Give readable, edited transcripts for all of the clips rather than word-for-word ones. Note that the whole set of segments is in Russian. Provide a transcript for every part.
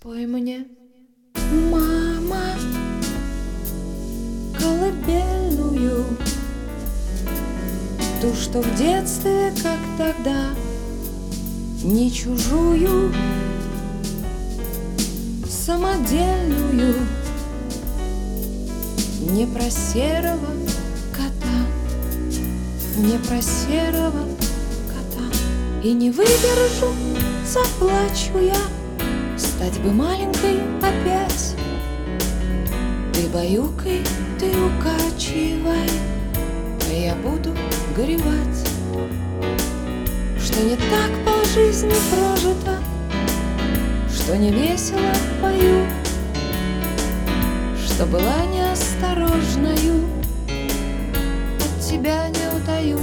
Спой мне, мама, колыбельную, ту, что в детстве, как тогда, не чужую, самодельную, не про серого кота, не про серого кота. И не выдержу, заплачу я, стать бы маленькой опять. Ты баюкай, ты укачивай, а я буду горевать, что не так полжизни прожито, что не весело пою, что была неосторожною, от тебя не утаю.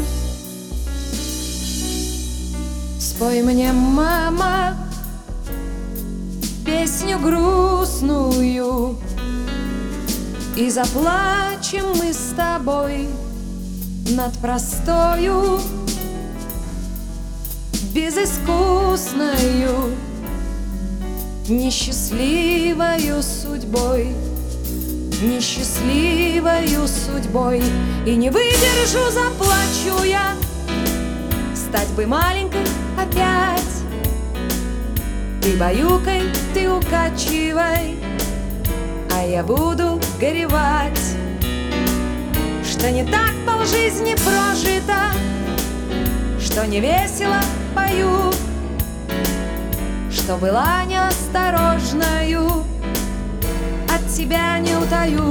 Спой мне, мама, песню грустную, и заплачем мы с тобой над простою, безыскусною, несчастливою судьбой, несчастливою судьбой. И не выдержу, заплачу я, стать бы маленькой опять. Ты баюкай, ты укачивай, а я буду горевать, что не так полжизни прожито, что не весело пою, что была неосторожною, от тебя не утаю.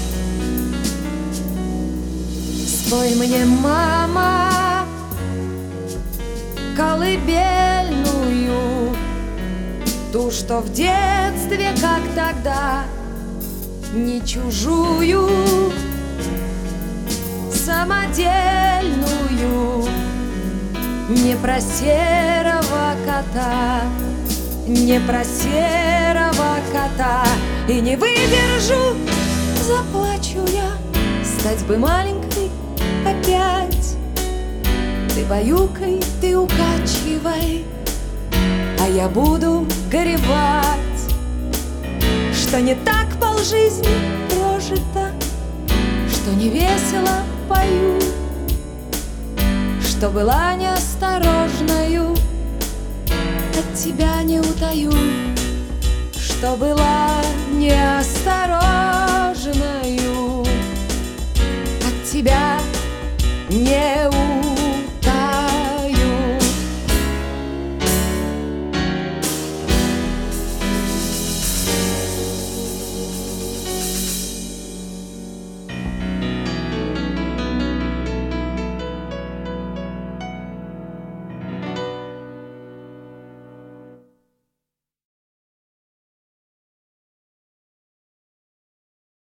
Спой мне, мама, колыбельную, ту, что в детстве, как тогда, не чужую, самодельную, не про серого кота, не про серого кота. И не выдержу, заплачу я, стать бы маленькой опять. Ты баюкай, ты укачивай, а я буду горевать, что не так полжизни прожито, что не весело пою, что была неосторожною, от тебя не утаю, что была неосторожною, от тебя не утаю.